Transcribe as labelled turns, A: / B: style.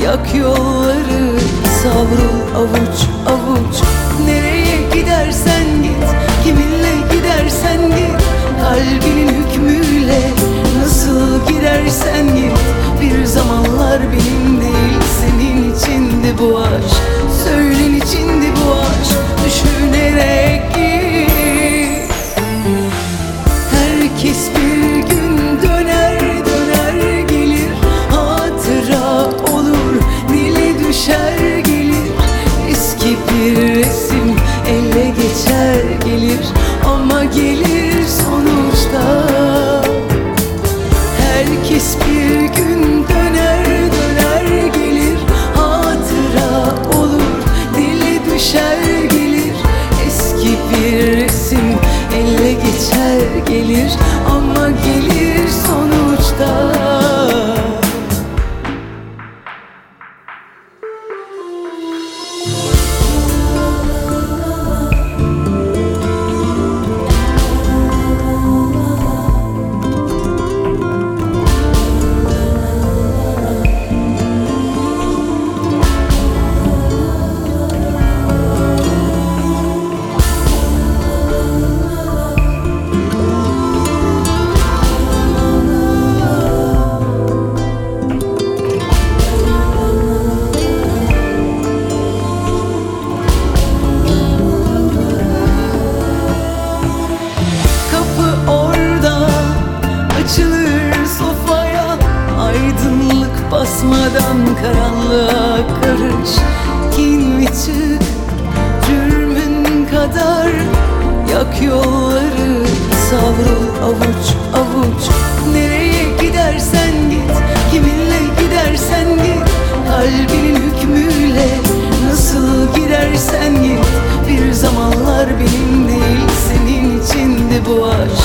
A: Yak yolları, savrul avuç avuç. Nereye gidersen git, kiminle gidersen git, kalbinin hükmüyle nasıl gidersen git. Bir zamanlar benim değil, senin içindi bu aşk. Söylen içindi bu aşk, düşünerek git. Herkes bir gün döner döner gelir, hatıra olur, dile düşer gelir. Eski bir resim ele geçer gelir, ama gelir sonuçta. Herkes bir gün döner döner gelir, hatıra olur, dile düşer gelir. Eski bir resim ele geçer gelir, ama gelir sonuçta. Açılır sofaya, aydınlık basmadan karanlığa karış. Kin ve çık cürmün kadar, yak yolları, savrul avuç avuç. Nereye gidersen git, kiminle gidersen git, kalbinin hükmüyle nasıl girersen git. Bir zamanlar benim değil, senin içindi bu aşk.